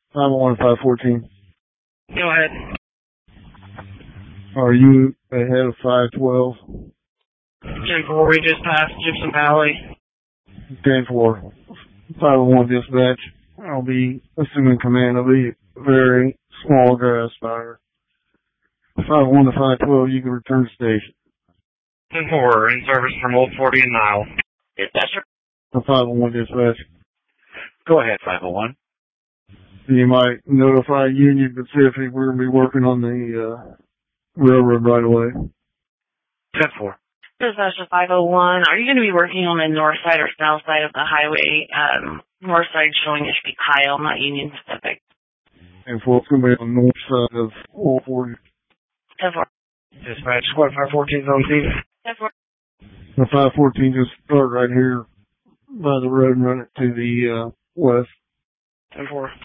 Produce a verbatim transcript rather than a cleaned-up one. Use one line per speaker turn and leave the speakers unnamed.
five oh one to five fourteen.
Go ahead.
Are you ahead of five twelve?
ten four, we just passed Gypsum Valley.
ten four. five oh one dispatch. I'll be assuming command. I'll be very small grass fire. five oh one to five twelve, you can return to station.
ten four, in service from Old forty and Nile. Dispatcher.
five oh one dispatch.
Go ahead, five oh one.
You might notify Union Pacific. We're going to be working on the uh, railroad right away.
ten four.
Dispatcher five oh one, are you going to be working on the north side or south side of the highway? Um, north side showing it should be Kyle, not Union Pacific.
And four, it's going to be on the north side of Old forty.
ten four.
Dispatch, squad five fourteen on scene.
ten four.
The five fourteen just start right here by the road and run it to the uh, west.
ten four.